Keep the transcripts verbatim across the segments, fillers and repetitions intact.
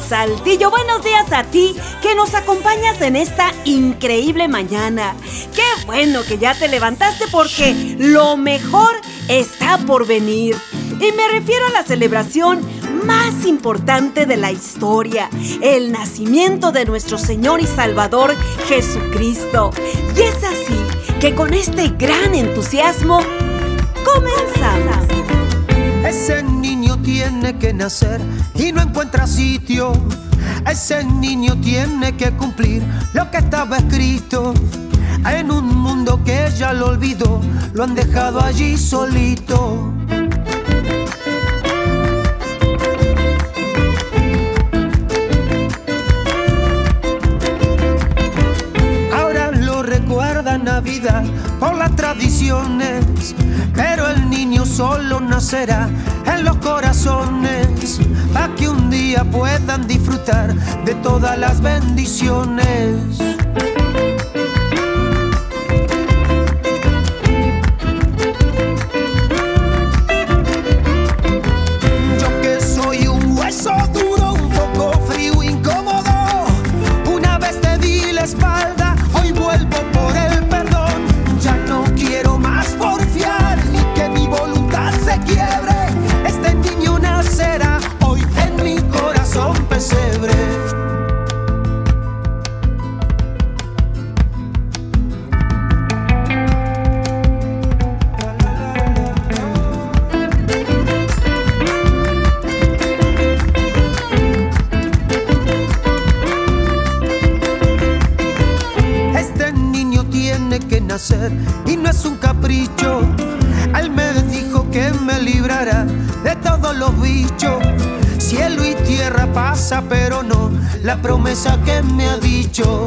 Saltillo, buenos días a ti que nos acompañas en esta increíble mañana. Qué bueno que ya te levantaste porque lo mejor está por venir. Y me refiero a la celebración más importante de la historia, el nacimiento de nuestro Señor y Salvador Jesucristo. Y es así que con este gran entusiasmo comenzamos. Ese niño tiene que nacer y no encuentra sitio. Ese niño tiene que cumplir lo que estaba escrito. En un mundo que ya lo olvidó, lo han dejado allí solito. Ahora lo recuerda Navidad por las tradiciones, pero el niño solo nacerá en los corazones, para que un día puedan disfrutar de todas las bendiciones. Yo que soy un hueso duro, un poco frío, incómodo, una vez te di la espalda, hoy vuelvo por el perdón. Ya no quiero más porfiar ni que mi voluntad se quiebre. Este niño nacerá hoy en mi corazón pesebre. Este niño tiene que nacer y no es un capricho. Él me dijo que me librará de todos los bichos. Cielo y tierra pasa, pero no la promesa que me ha dicho.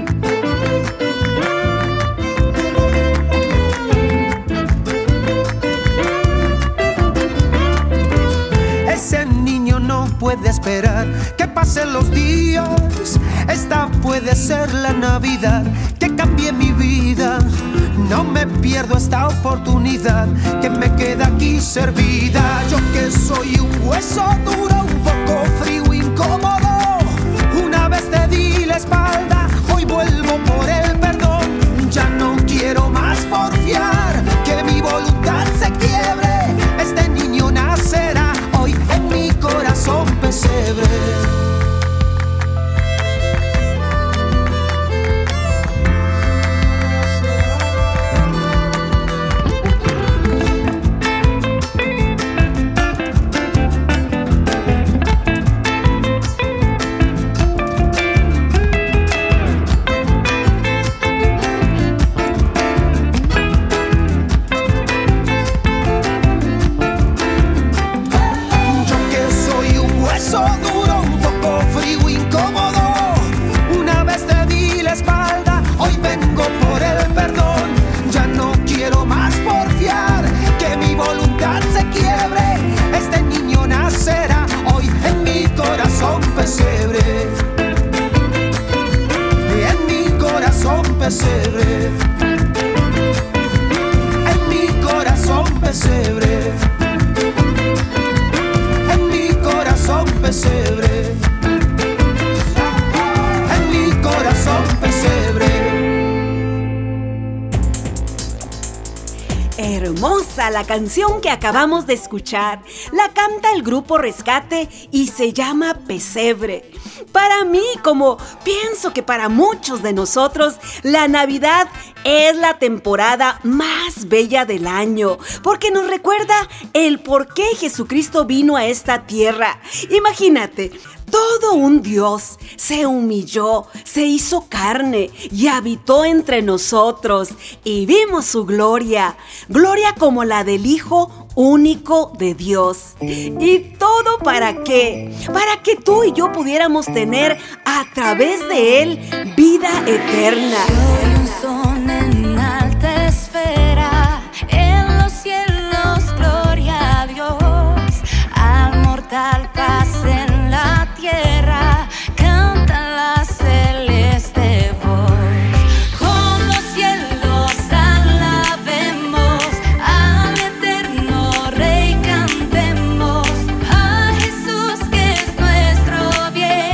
Ese niño no puede esperar que pasen los días. Esta puede ser la Navidad que cambie mi vida. No me pierdo esta oportunidad que me queda aquí servida. Yo que soy un hueso duro, un poco frío, incómodo, una vez te di la espalda, hoy vuelvo por el perdón. Ya no quiero más porfiar, que mi voluntad se quiebre. Este niño nacerá hoy en mi corazón pesebre. Pesebre, en mi corazón pesebre, en mi corazón pesebre, en mi corazón pesebre. Hermosa la canción que acabamos de escuchar. La canta el grupo Rescate y se llama Pesebre. Para mí, como pienso que para muchos de nosotros, la Navidad es la temporada más bella del año, porque nos recuerda el por qué Jesucristo vino a esta tierra. Imagínate, todo un Dios se humilló, se hizo carne y habitó entre nosotros y vimos su gloria, gloria como la del Hijo único de Dios. ¿Y todo para qué? Para que tú y yo pudiéramos tener a través de Él vida eterna. Soy un son en alta esfera, en los cielos gloria a Dios, al mortal paz en la tierra, canta la celeste voz. Con los cielos alabemos al eterno Rey, cantemos a Jesús que es nuestro bien.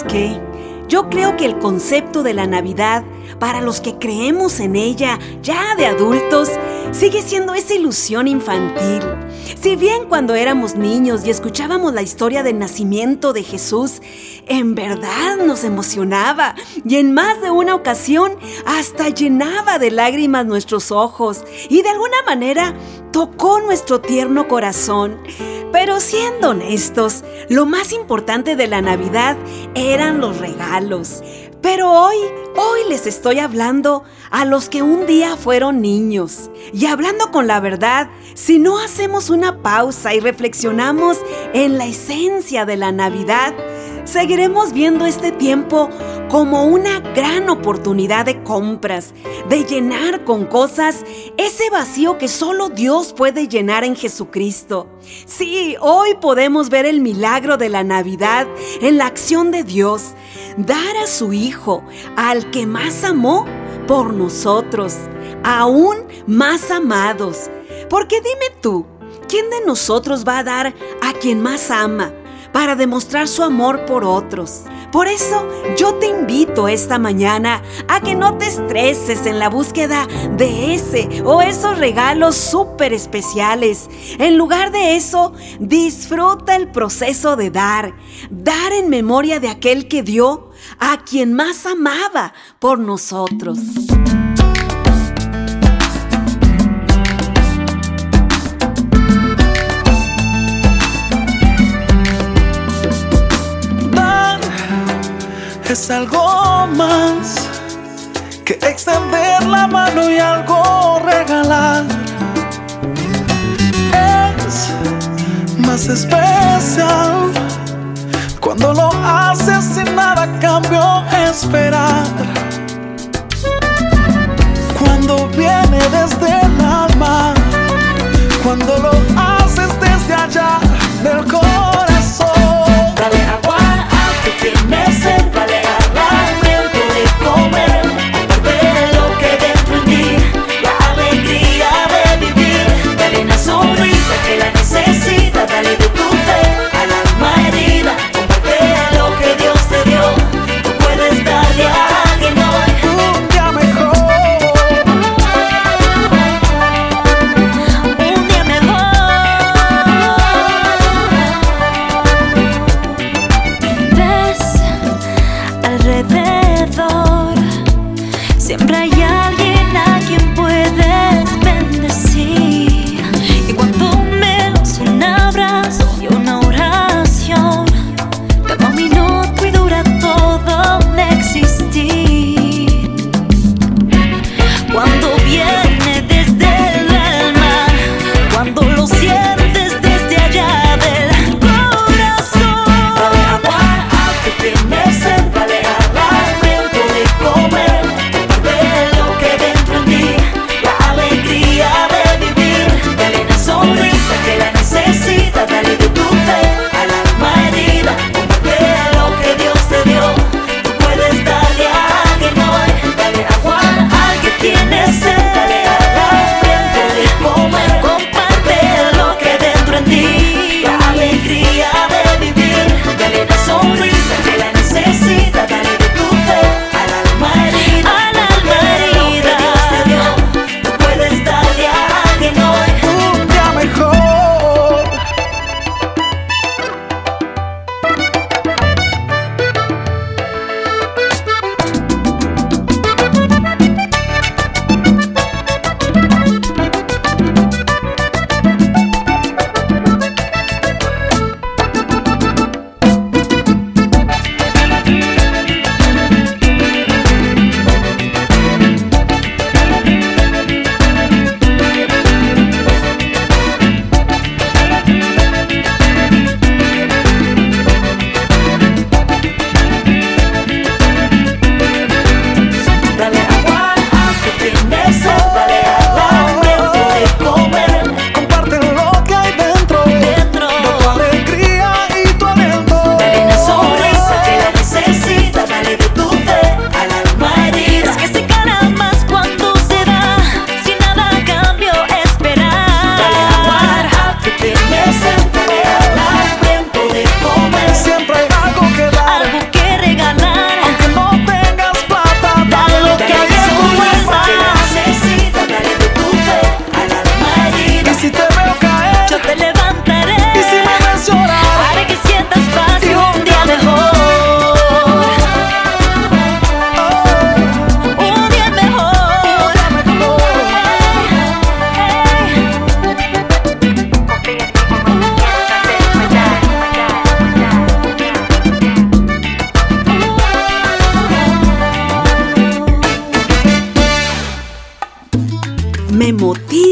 ¿Sabes qué? Yo creo que el concepto de la Navidad, para los que creemos en ella ya de adultos, sigue siendo esa ilusión infantil. Si bien cuando éramos niños y escuchábamos la historia del nacimiento de Jesús, en verdad nos emocionaba y en más de una ocasión hasta llenaba de lágrimas nuestros ojos y de alguna manera tocó nuestro tierno corazón. Pero siendo honestos, lo más importante de la Navidad eran los regalos. Pero hoy, hoy les estoy hablando a los que un día fueron niños. Y hablando con la verdad, si no hacemos una pausa y reflexionamos en la esencia de la Navidad, seguiremos viendo este tiempo como una gran oportunidad de compras, de llenar con cosas ese vacío que solo Dios puede llenar en Jesucristo. Sí, hoy podemos ver el milagro de la Navidad en la acción de Dios, dar a su Hijo, al que más amó, por nosotros, aún más amados. Porque dime tú, ¿quién de nosotros va a dar a quien más ama para demostrar su amor por otros? Por eso yo te invito esta mañana a que no te estreses en la búsqueda de ese o esos regalos súper especiales. En lugar de eso, disfruta el proceso de dar. Dar en memoria de aquel que dio a quien más amaba por nosotros. Es algo más que extender la mano y algo regalar. Es más especial cuando lo haces sin nada a cambio esperar. Cuando viene desde el alma, cuando lo haces desde allá del corazón. Dale agua al que tiene sed, dale alimento de comer, comparte lo que dentro en ti, la alegría de vivir. Dale una sonrisa que la necesita, dale de tu fe al alma herida, comparte lo que Dios te dio. Tú puedes darle a alguien hoy un día mejor. Un día mejor.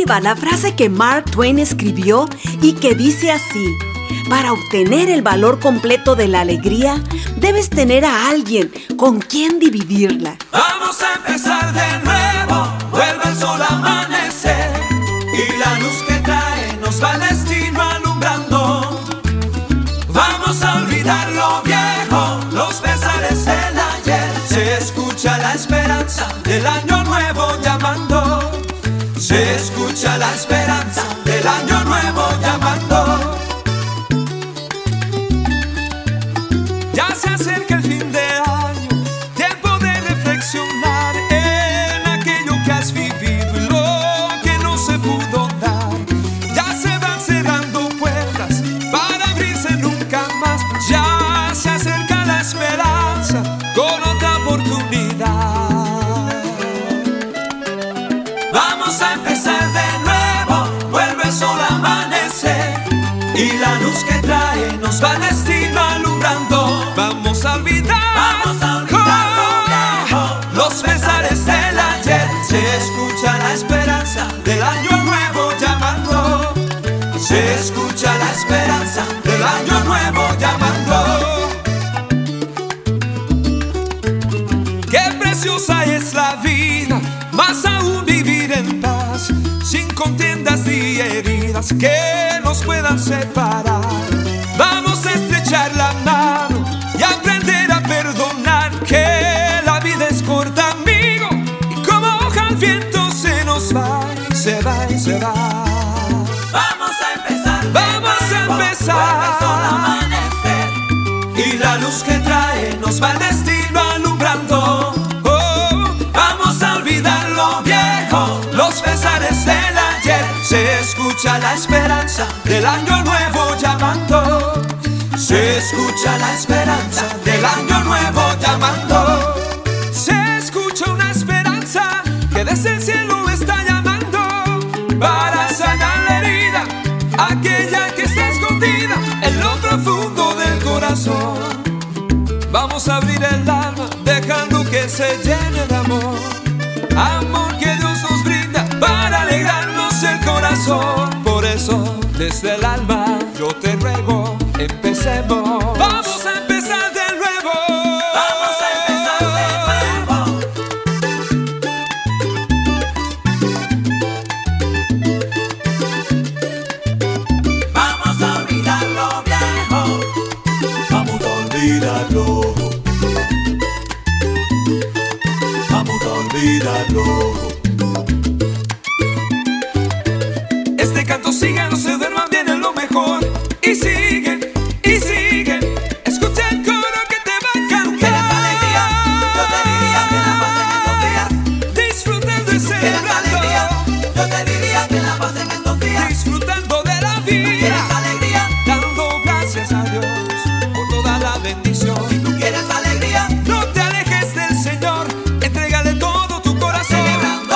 observa la frase que Mark Twain escribió y que dice así: para obtener el valor completo de la alegría, debes tener a alguien con quien dividirla. Vamos a empezar de nuevo, vuelve el sol a amanecer y la luz que trae nos va al destino alumbrando. Vamos a olvidar lo viejo, los pesares del ayer. Se escucha la esperanza del año nuevo llamando. Se escucha la esperanza del año nuevo llamando. Ya se acerca el fin de año, tiempo de reflexionar en aquello que has vivido y lo que no se pudo dar. Ya se van cerrando puertas para abrirse nunca más. Ya se acerca la esperanza con otra oportunidad. Vamos a empezar de nuevo, vuelve el sol a amanecer y la luz que trae nos va al destino alumbrando. Vamos a olvidar, vamos a olvidar lo viejo, los pesares del ayer. Se escucha la esperanza del año nuevo llamando. Se escucha la esperanza del año nuevo llamando. Qué preciosa es la vida, más aún vivir en paz, sin contiendas ni heridas que nos puedan separar. Vamos a estrechar la mano y aprender a perdonar, que la vida es corta, amigo, y como hoja al viento se nos va y se va y se va. Vamos a empezar, vamos a empezar, vuelve el sol a amanecer y la luz que trae nos va al destino alumbrando. Oh, vamos a olvidar lo viejo, los pesares del ayer. Se escucha la esperanza del año nuevo llamando. Se escucha la esperanza del año nuevo llamando. Se escucha una esperanza que desde el cielo está llamando para sanar la herida, aquella que está escondida en lo profundo del corazón. Vamos a abrir el alma dejando que se llene de amor, amor que Dios nos brinda para alegrarnos el corazón. Por eso desde el alma yo te ruego, empecemos. Vamos a empezar de nuevo. Vamos a empezar de nuevo. Vamos a olvidar lo viejo. Vamos a olvidarlo. Vamos a olvidarlo. Este canto sigue, no se duerman, viene lo mejor. Y sigue, y sigue. Escucha el coro que te va a cantar. Si tú quieres alegría, yo te diría que la pasen estos días disfrutando y celebrando. Alegría, yo te diría que la pasen estos días disfrutando de la vida. Si tú quieres alegría, dando gracias a Dios por toda la bendición. Si tú quieres alegría, no te alejes del Señor, entrégale todo tu corazón. Celebrando.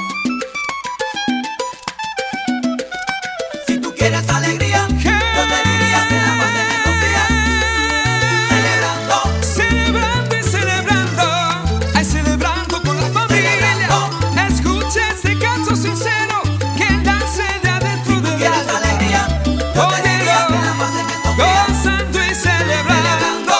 Si tú quieres alegría, yo te diría que la pasen estos días celebrando. Celebrando y celebrando, ay, celebrando con la familia. Celebrando. Escucha este canto sincero que nace de adentro de la. Si tú quieres alegría, yo te diría que la pasen estos días gozando y celebrando.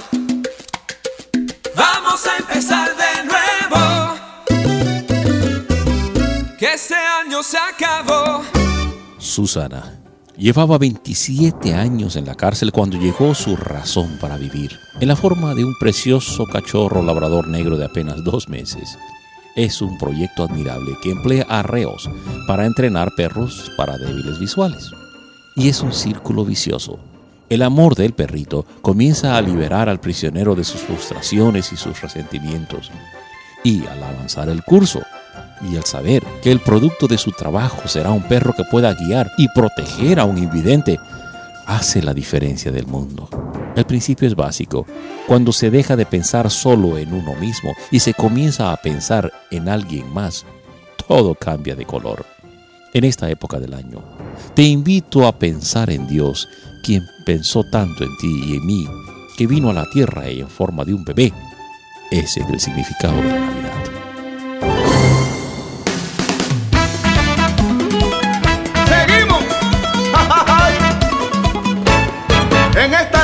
Vamos a empezar de nuevo, que este año se acabó. Susana llevaba veintisiete años en la cárcel cuando llegó su razón para vivir, en la forma de un precioso cachorro labrador negro de apenas dos meses. Es un proyecto admirable que emplea a reos para entrenar perros para débiles visuales. Y es un círculo vicioso. El amor del perrito comienza a liberar al prisionero de sus frustraciones y sus resentimientos. Y al avanzar el curso, y al saber que el producto de su trabajo será un perro que pueda guiar y proteger a un invidente, hace la diferencia del mundo. El principio es básico. Cuando se deja de pensar solo en uno mismo y se comienza a pensar en alguien más, todo cambia de color. En esta época del año, te invito a pensar en Dios, quien pensó tanto en ti y en mí, que vino a la tierra en forma de un bebé. Ese es el significado de la Navidad.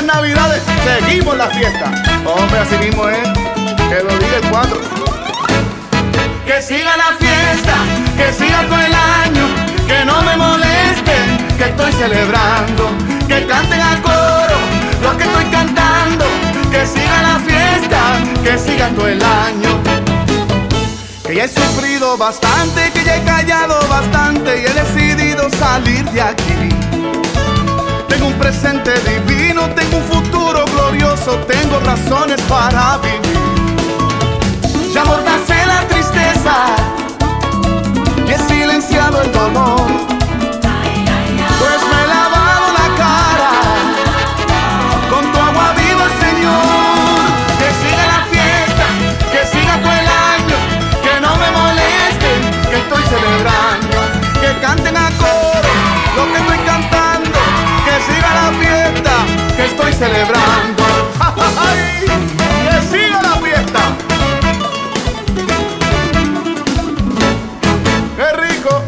las navidades seguimos la fiesta. Hombre, así mismo es, que lo diga el cuatro. Que siga la fiesta, que siga todo el año, que no me molesten, que estoy celebrando, que canten a coro lo que estoy cantando, que siga la fiesta, que siga todo el año. Que ya he sufrido bastante, que ya he callado bastante y he decidido salir de aquí. Tengo un presente divino, tengo un futuro glorioso, tengo razones para vivir. Ya amordacé la tristeza y he silenciado el dolor, pues me he lavado la cara con tu agua viva, Señor. Que siga la fiesta, que siga todo el año, que no me molesten, que estoy celebrando, que canten a coro lo que estoy cantando, que siga la fiesta, que estoy celebrando. Que siga la fiesta. ¡Qué rico!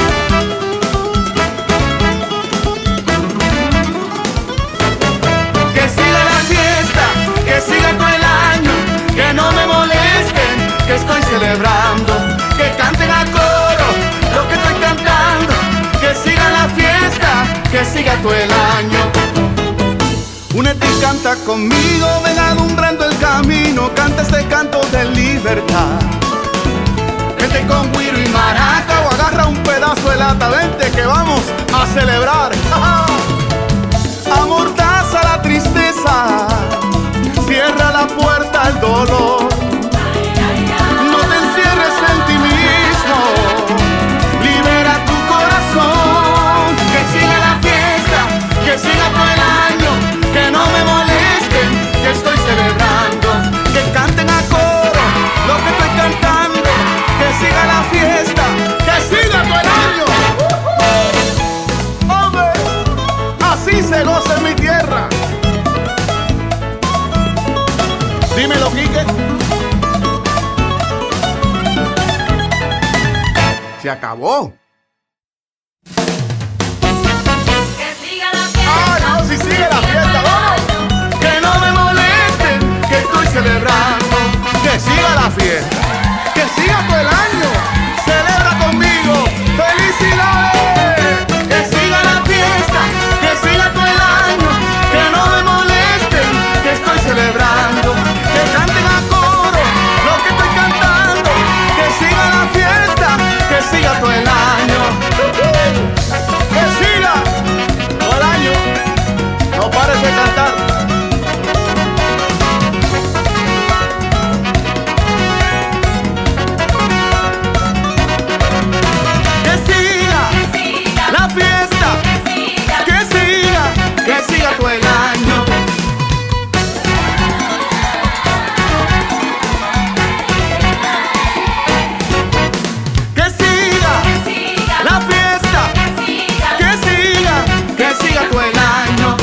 Que siga la fiesta, que siga todo el año, que no me molesten, que estoy celebrando, que canten a coro lo que estoy cantando, que siga la fiesta, que siga todo el año. Únete y canta conmigo, ven alumbrando el camino, canta este canto de libertad. Vente con güiro y maraca o agarra un pedazo de lata, vente que vamos a celebrar. Amordaza la tristeza, cierra la puerta al dolor. No te encierres en ti mismo, libera tu corazón. Que siga la fiesta, que siga todo el año, que no me molesten, que estoy celebrando, que canten a coro lo que estoy cantando, que siga la fiesta, que siga todo el año. Hombre, así se goza en mi tierra. Dímelo, Quique. Se acabó. Que siga la fiesta. Ah, no, si sigue la fiesta, vamos. Que no me molesten, que estoy celebrando, que siga la fiesta, que siga todo el año. Celebra conmigo, felicidades. Que siga la fiesta, que siga todo el año, que no me molesten, que estoy celebrando, que canten a coro lo que estoy cantando, que siga la fiesta, que siga todo el año. Que siga todo el año, no pares de cantar. Que siga la fiesta, que siga, que siga todo el año. Que siga la fiesta, que siga, que siga todo el año.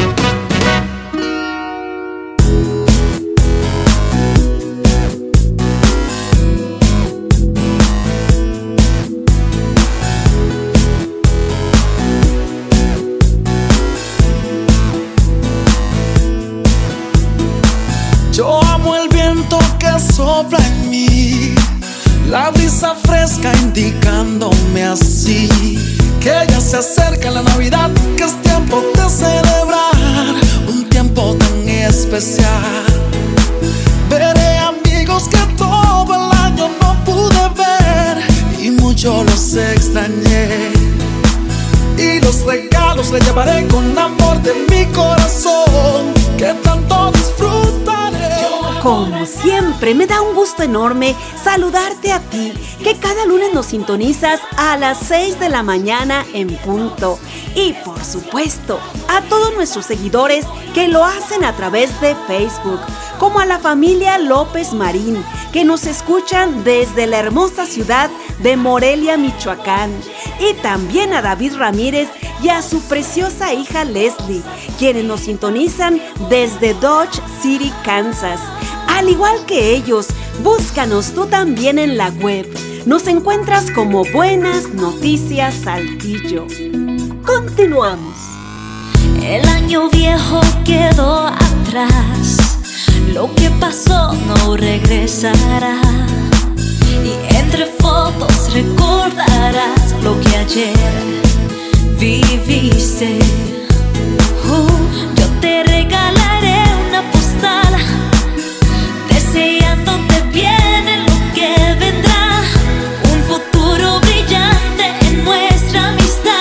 Yo amo el viento que sopla en mí, la brisa fresca indicándome así que ya se acerca la Navidad, que es tiempo de celebrar un tiempo tan especial. Veré amigos que todo el año no pude ver y mucho los extrañé, y los regalos les llevaré con amor de mi corazón, que tanto disfrutaré. Como siempre, me da un gusto enorme saludarte a ti, que cada lunes nos sintonizas a las seis de la mañana en punto. Y por supuesto, a todos nuestros seguidores que lo hacen a través de Facebook, como a la familia López Marín, que nos escuchan desde la hermosa ciudad de Morelia, Michoacán, y también a David Ramírez y a su preciosa hija Leslie, quienes nos sintonizan desde Dodge City, Kansas. Al igual que ellos, búscanos tú también en la web. Nos encuentras como Buenas Noticias Saltillo. Continuamos. El año viejo quedó atrás, lo que pasó no regresará. Y entre fotos recordarás lo que ayer viviste. Uh, yo te regalaré una postal deseándote bien en lo que vendrá, un futuro brillante en nuestra amistad.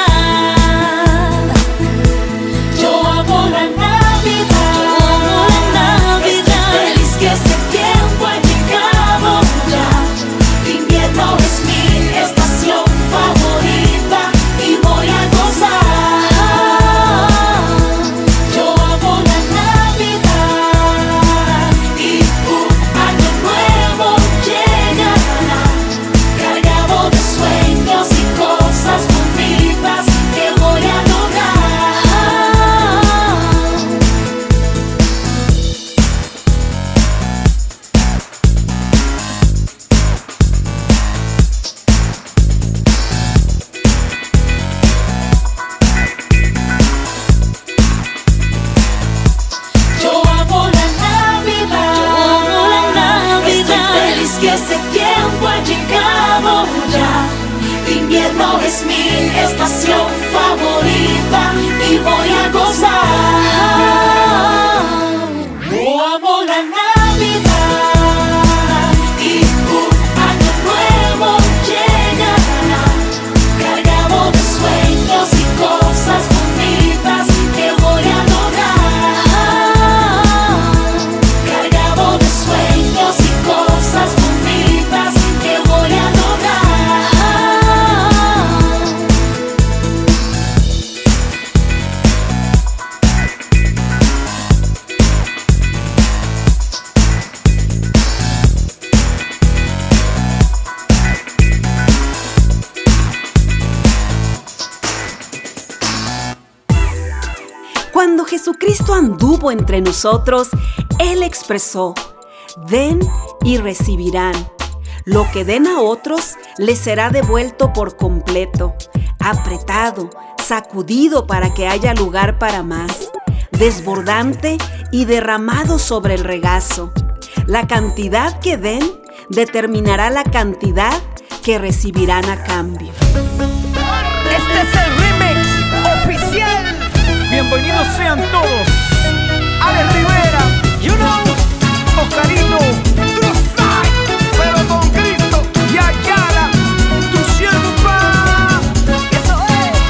Yo amo la Navidad, yo amo la Navidad. Estoy feliz que este tiempo ha llegado ya. Invierno es mi estación favorita y voy a gozar. Yo amo la Navidad y un año nuevo llegará, cargado de sueños y cosas bonitas que voy a lograr. Yo amo la Navidad, yo amo la Navidad. Estoy feliz que este tiempo ha llegado ya. Invierno es mi estación favorita y voy a gozar. Yo amo la Navidad y un año nuevo llegará, cargado de sueños y cosas bonitas que voy a lograr. Cargado de sueños y cosas bonitas que voy a lograr. Cuando Jesucristo anduvo entre nosotros, Él expresó: den y recibirán. Lo que den a otros les será devuelto por completo, apretado, sacudido para que haya lugar para más, desbordante y derramado sobre el regazo. La cantidad que den determinará la cantidad que recibirán a cambio. Este es el remix oficial. Bienvenidos sean todos. Alex Rivera, you know, Oscarito, True Side, pero con Cristo y Ayala, tu sierva. Eso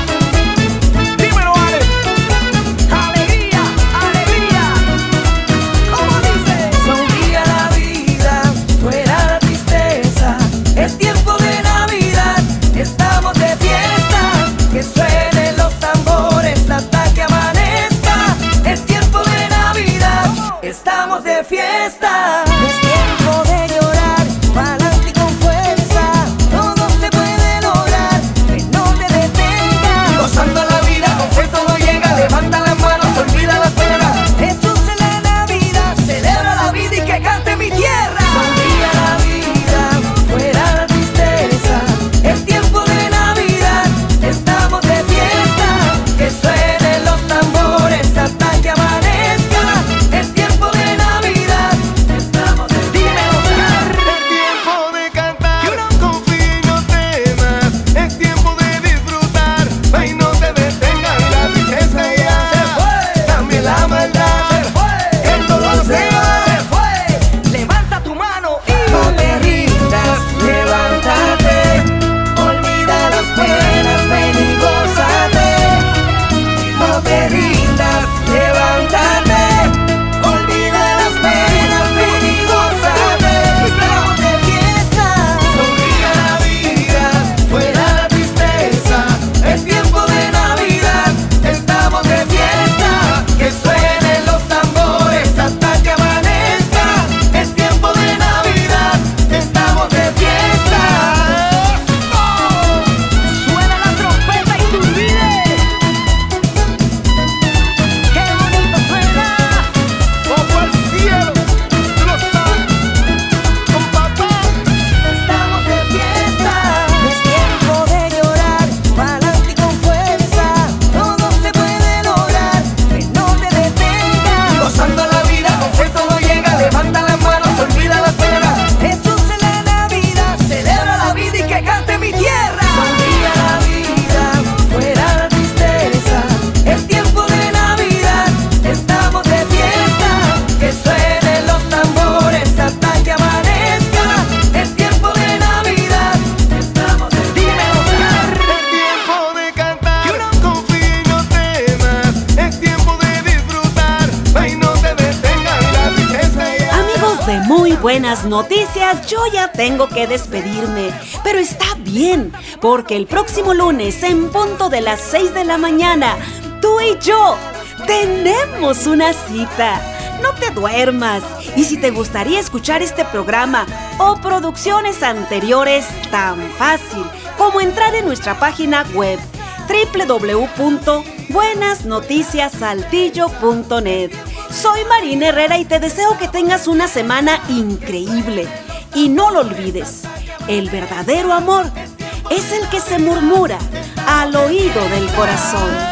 es. Dímelo, Ale. Alegría, alegría. ¿Cómo dice? Sonríe a la vida, fuera la tristeza. Es tiempo de Navidad, estamos de fiesta. Que suenen los tambores hasta que amanezca. Es tiempo de Navidad, estamos de fiesta. Es tiempo de llorar, pa'lante y con fuerza. Todo se puede lograr, que no te detengas. Gozando la vida, con fe todo llega. Levanta las manos, olvida las penas. Jesús en la Navidad, celebra la vida y que cante mi tierra. Sonríe a la vida, fuera la tristeza. Es tiempo de Navidad, estamos de fiesta. Que suenen los tambores hasta que amanezca. Es tiempo de Navidad, estamos de fiesta. Es tiempo de cantar, confía y no temas. Es tiempo de disfrutar, ay, no te detengas. La tristeza ya se fue, también la maldad se fue, el dolor se va, Se fue. Levanta tu mano y No te rindas, levántate. Olvida las penas, ven y gózate. No te rindas, levántate. Olvida las penas, ven y gózate. Estamos de fiesta. sonríe a la vida, fuera la tristeza. Es tiempo de Navidad, estamos de fiesta. Que suenen los tambores hasta que amanezca. Es tiempo de Navidad, estamos de fiesta. suena la trompeta y tu vida. de muy buenas noticias, yo ya tengo que despedirme. Pero está bien, porque el próximo lunes, en punto de las seis de la mañana, tú y yo tenemos una cita. No te duermas. Y si te gustaría escuchar este programa o producciones anteriores, tan fácil como entrar en nuestra página web doble u doble u doble u punto buenas noticias saltillo punto net. Soy Marina Herrera y te deseo que tengas una semana increíble. Y no lo olvides, el verdadero amor es el que se murmura al oído del corazón.